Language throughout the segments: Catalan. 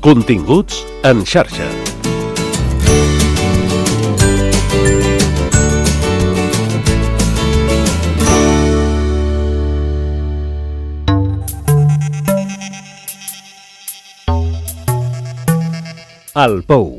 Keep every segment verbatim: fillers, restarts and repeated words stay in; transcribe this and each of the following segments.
Continguts en xarxa. Al Pou.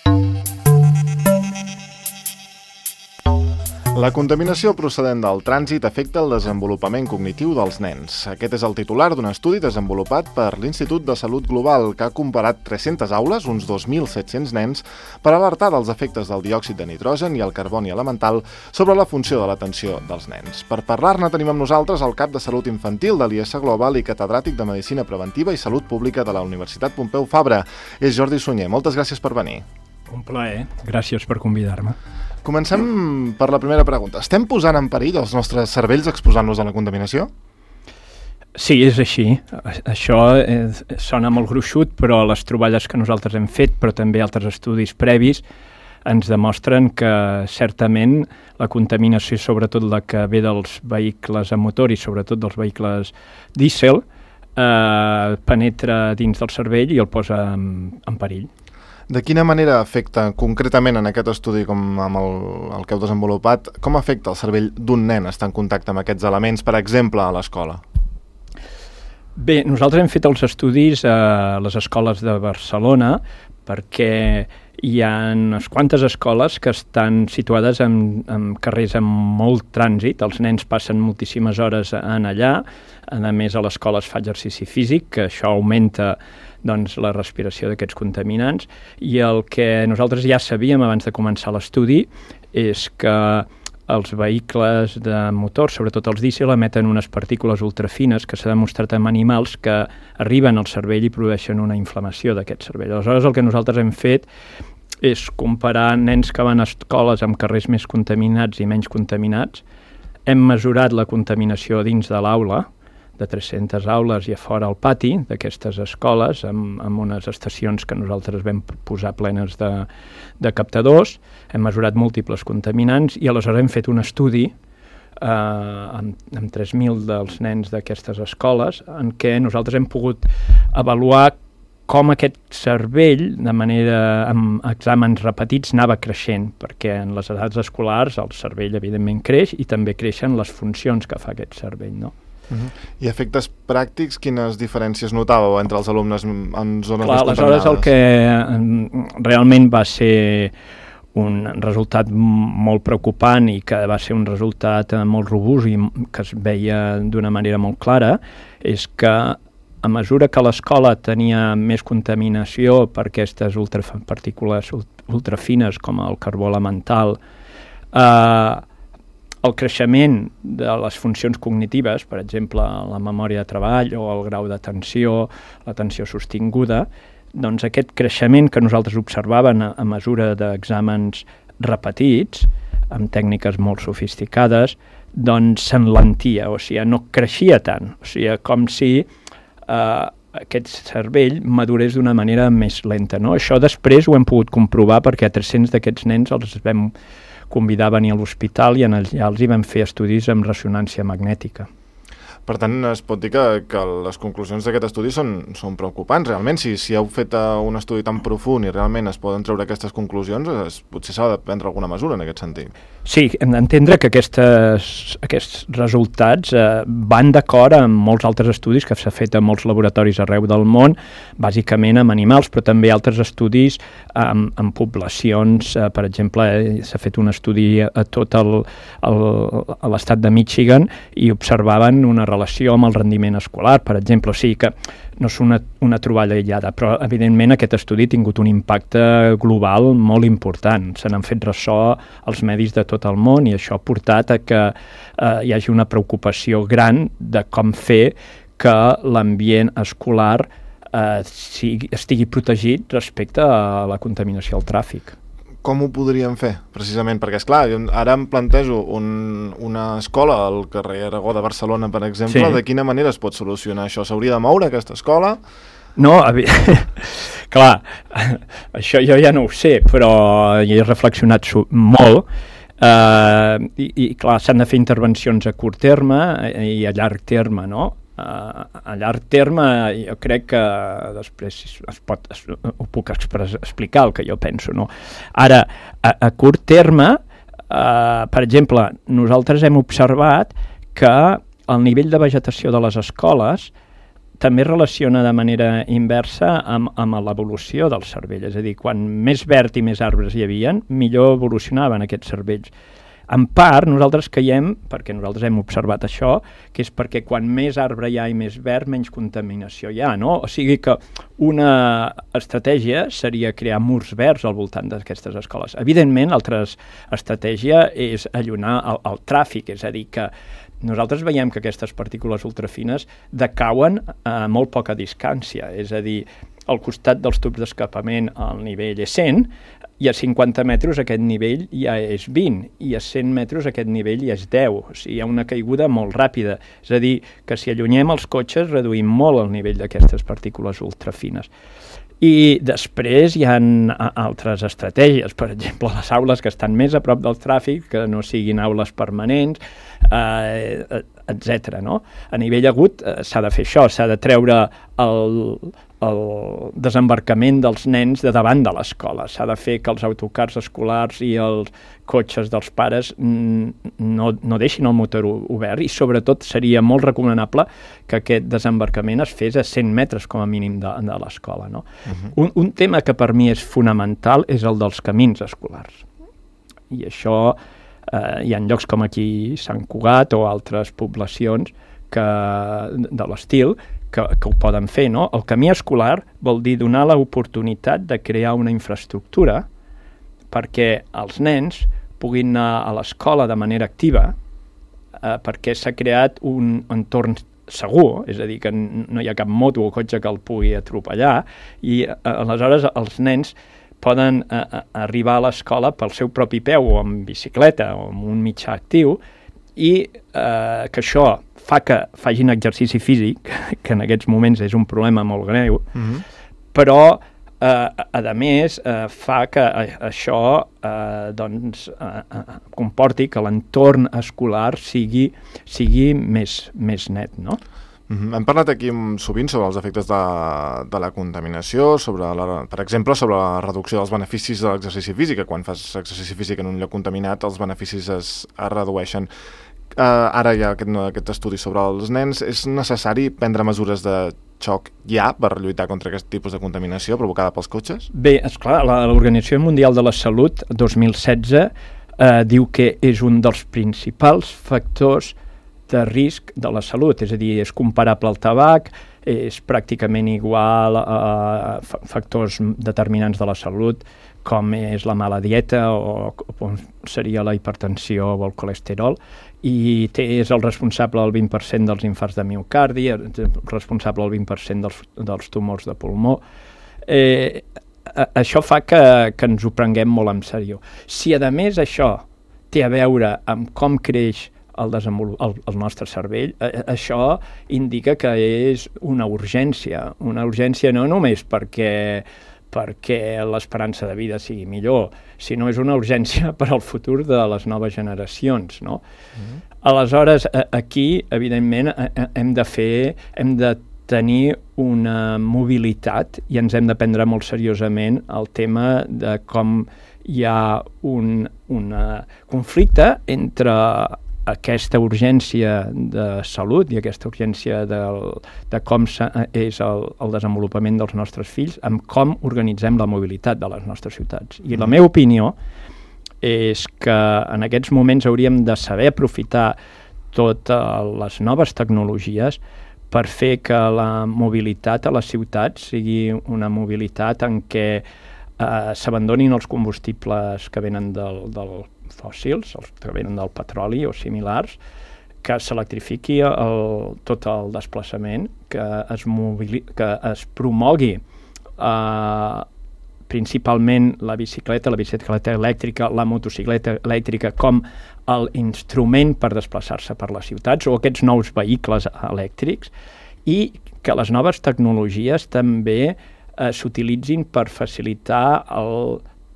La contaminació procedent del trànsit afecta el desenvolupament cognitiu dels nens. Aquest és el titular d'un estudi desenvolupat per l'Institut de Salut Global, que ha comparat tres-centes aules, uns dos mil set-cents nens, per alertar dels efectes del diòxid de nitrogen i el carboni elemental sobre la funció de l'atenció dels nens. Per parlar-ne tenim amb nosaltres el cap de Salut Infantil de l'I S Global i catedràtic de Medicina Preventiva i Salut Pública de la Universitat Pompeu Fabra. És Jordi Sunyer. Moltes gràcies per venir. Un plaer. Gràcies per convidar-me. Comencem per la primera pregunta. Estem posant en perill els nostres cervells exposant-nos a la contaminació? Sí, és així. Això és, sona molt gruixut, però les troballes que nosaltres hem fet, però també altres estudis previs, ens demostren que certament la contaminació, sobretot la que ve dels vehicles a motor i sobretot dels vehicles dièsel, eh, penetra dins del cervell i el posa en, en perill. De quina manera afecta, concretament en aquest estudi com amb el, el que heu desenvolupat, com afecta el cervell d'un nen estar en contacte amb aquests elements, per exemple, a l'escola? Bé, nosaltres hem fet els estudis a les escoles de Barcelona perquè hi ha unes quantes escoles que estan situades en, en carrers amb molt trànsit. Els nens passen moltíssimes hores en allà. A més, a l'escola es fa exercici físic, que això augmenta doncs, la respiració d'aquests contaminants. I el que nosaltres ja sabíem abans de començar l'estudi és que els vehicles de motor, sobretot els dièsel, emeten unes partícules ultrafines que s'ha demostrat en animals que arriben al cervell i produeixen una inflamació d'aquest cervell. Aleshores, el que nosaltres hem fet és comparar nens que van a escoles amb carrers més contaminats i menys contaminats. Hem mesurat la contaminació dins de l'aula, de tres-centes aules i a fora al pati d'aquestes escoles, amb, amb unes estacions que nosaltres vam posar plenes de, de captadors. Hem mesurat múltiples contaminants i aleshores hem fet un estudi eh, amb, amb tres mil dels nens d'aquestes escoles en què nosaltres hem pogut avaluar com aquest cervell, de manera amb exàmens repetits, anava creixent, perquè en les edats escolars el cervell evidentment creix i també creixen les funcions que fa aquest cervell, no? Uh-huh. I efectes pràctics, quines diferències notàveu entre els alumnes en zones Clar, més contaminades? Aleshores el que realment va ser un resultat molt preocupant i que va ser un resultat molt robust i que es veia d'una manera molt clara és que a mesura que l'escola tenia més contaminació per aquestes ultra, partícules ultrafines com el carbó elemental, eh, el creixement de les funcions cognitives, per exemple, la memòria de treball o el grau d'atenció, l'atenció sostinguda, doncs aquest creixement que nosaltres observàvem a, a mesura d'exàmens repetits, amb tècniques molt sofisticades, doncs s'enlentia, o sigui, no creixia tant. O sigui, com si eh, aquest cervell madurés d'una manera més lenta, no? Això després ho hem pogut comprovar perquè a tres-cents d'aquests nens els vam convidar a venir a l'hospital i en allà els hi vam fer estudis amb ressonància magnètica. Per tant, es pot dir que, que les conclusions d'aquest estudi són, són preocupants. Realment, si, si heu fet un estudi tan profund i realment es poden treure aquestes conclusions, es, potser s'ha de prendre alguna mesura en aquest sentit. Sí, hem d'entendre que aquestes, aquests resultats eh, van d'acord amb molts altres estudis que s'ha fet a molts laboratoris arreu del món, bàsicament amb animals, però també altres estudis amb, amb poblacions. Eh, per exemple, eh, s'ha fet un estudi a tot el, el, a l'estat de Michigan i observaven una relació amb el rendiment escolar, per exemple. O sigui que no és una, una troballa aïllada, però evidentment aquest estudi ha tingut un impacte global molt important. Se n'han fet ressò als medis de tot el món i això ha portat a que eh, hi hagi una preocupació gran de com fer que l'ambient escolar eh, sigui, estigui protegit respecte a la contaminació al tràfic. Com ho podríem fer, precisament? Perquè, esclar, ara em plantejo un, una escola al carrer Aragó de Barcelona, per exemple. Sí. De quina manera es pot solucionar això? S'hauria de moure aquesta escola? No, clar, això jo ja no ho sé, però hi he reflexionat molt eh, i, i, clar, s'han de fer intervencions a curt terme i a llarg terme, no? Uh, a llarg terme jo crec que després es pot, es, ho puc expres, explicar el que jo penso, no? Ara, a, a curt terme, uh, per exemple, nosaltres hem observat que el nivell de vegetació de les escoles també relaciona de manera inversa amb, amb l'evolució del cervell, és a dir, quan més verd i més arbres hi havia, millor evolucionaven aquests cervells. En part, nosaltres creiem, perquè nosaltres hem observat això, que és perquè quan més arbre hi ha i més verd, menys contaminació hi ha, no? O sigui que una estratègia seria crear murs verds al voltant d'aquestes escoles. Evidentment, l'altra estratègia és allunyar el, el tràfic, és a dir, que nosaltres veiem que aquestes partícules ultrafines decauen a molt poca distància, és a dir, al costat dels tubs d'escapament el nivell és cent, i a cinquanta metres aquest nivell ja és vint, i a cent metres aquest nivell ja és deu. O sigui, hi ha una caiguda molt ràpida. És a dir, que si allunyem els cotxes reduïm molt el nivell d'aquestes partícules ultrafines. I després hi ha altres estratègies, per exemple, les aules que estan més a prop del tràfic, que no siguin aules permanents, eh, etcètera. No? A nivell agut eh, s'ha de fer això, s'ha de treure el, el desembarcament dels nens de davant de l'escola. S'ha de fer que els autocars escolars i els cotxes dels pares no, no deixin el motor obert, i sobretot seria molt recomanable que aquest desembarcament es fes a cent metres com a mínim de, de l'escola. No? Uh-huh. un, un tema que per mi és fonamental és el dels camins escolars. I això eh, hi ha llocs com aquí Sant Cugat o altres poblacions que, de l'estil que, que ho poden fer. No? El camí escolar vol dir donar l'oportunitat de crear una infraestructura perquè els nens puguin anar a l'escola de manera activa, eh, perquè s'ha creat un entorn segur, és a dir, que no hi ha cap moto o cotxe que el pugui atropellar, i eh, aleshores els nens poden eh, arribar a l'escola pel seu propi peu o amb bicicleta o amb un mitjà actiu, i eh, que això fa que facin exercici físic, que en aquests moments és un problema molt greu, mm-hmm. però eh, a més eh, fa que això eh, doncs, eh, comporti que l'entorn escolar sigui, sigui més, més net, no? Mm-hmm. Hem parlat aquí sovint sobre els efectes de, de la contaminació, sobre la, per exemple, sobre la reducció dels beneficis de l'exercici físic, que quan fas exercici físic en un lloc contaminat els beneficis es, es redueixen. Uh, ara hi ha aquest, aquest estudi sobre els nens. És necessari prendre mesures de xoc ja per lluitar contra aquest tipus de contaminació provocada pels cotxes? Bé, esclar, l'Organització Mundial de la Salut dos mil setze eh, diu que és un dels principals factors de risc de la salut, és a dir, és comparable al tabac, és pràcticament igual a factors determinants de la salut, com és la mala dieta o com seria la hipertensió o el colesterol, i té, és el responsable del vint per cent dels infarts de miocardi, el responsable del vint per cent dels, dels tumors de pulmó. Eh, a, això fa que, que ens ho prenguem molt en sèrio. Si a més això té a veure amb com creix el, el, el nostre cervell, eh, això indica que és una urgència, una urgència no només perquè perquè l'esperança de vida sigui millor, sinó és una urgència per al futur de les noves generacions, no? Mm-hmm. Aleshores, aquí, evidentment, hem de fer, hem de tenir una mobilitat i ens hem de prendre molt seriosament el tema de com hi ha un, un conflicte entre aquesta urgència de salut i aquesta urgència del, de com és el, el desenvolupament dels nostres fills amb com organitzem la mobilitat de les nostres ciutats. I la meva opinió és que en aquests moments hauríem de saber aprofitar totes les noves tecnologies per fer que la mobilitat a les ciutats sigui una mobilitat en què eh, s'abandonin els combustibles que venen del, del fòssils, els que venen del petroli o similars, que s'electrifiqui el, tot el desplaçament, que es, mobili, que es promogui eh, principalment la bicicleta, la bicicleta elèctrica, la motocicleta elèctrica com l'instrument per desplaçar-se per les ciutats o aquests nous vehicles elèctrics, i que les noves tecnologies també eh, s'utilitzin per facilitar el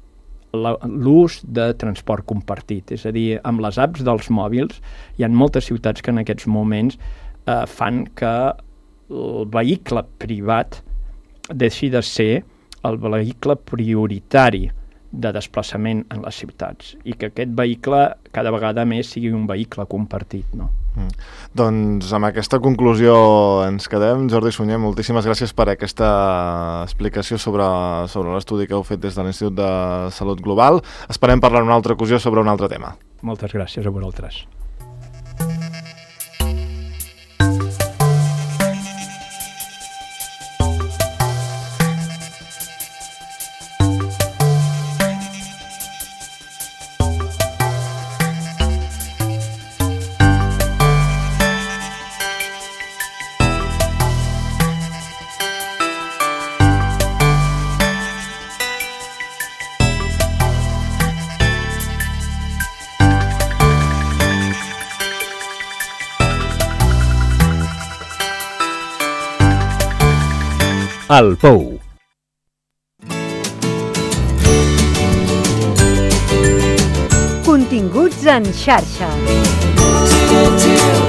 l'ús de transport compartit. És a dir, amb les apps dels mòbils hi ha moltes ciutats que en aquests moments eh, fan que el vehicle privat deixi de ser el vehicle prioritari de desplaçament en les ciutats i que aquest vehicle cada vegada més sigui un vehicle compartit, no? Mm. Doncs amb aquesta conclusió ens quedem. Jordi Sunyer, moltíssimes gràcies per aquesta explicació sobre, sobre l'estudi que heu fet des de l'Institut de Salut Global. Esperem parlar en una altra ocasió sobre un altre tema. Moltes gràcies a vosaltres. El Pou. Continguts en xarxa.